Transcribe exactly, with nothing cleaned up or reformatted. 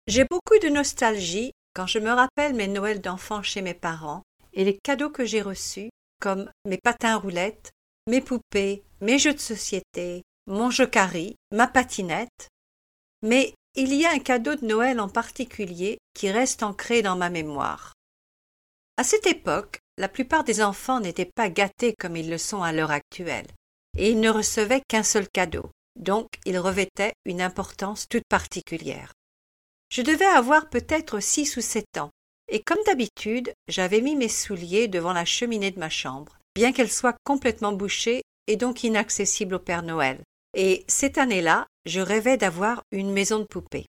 J'ai beaucoup de nostalgie quand je me rappelle mes Noëls d'enfant chez mes parents et les cadeaux que j'ai reçus, comme mes patins à roulettes, mes poupées, mes jeux de société, mon jokari, ma patinette. Mais il y a un cadeau de Noël en particulier qui reste ancré dans ma mémoire. À cette époque, la plupart des enfants n'étaient pas gâtés comme ils le sont à l'heure actuelle, et ils ne recevaient qu'un seul cadeau, donc il revêtait une importance toute particulière. Je devais avoir peut-être six ou sept ans, et comme d'habitude, j'avais mis mes souliers devant la cheminée de ma chambre, bien qu'elle soit complètement bouchée et donc inaccessible au Père Noël. Et cette année-là, je rêvais d'avoir une maison de poupée.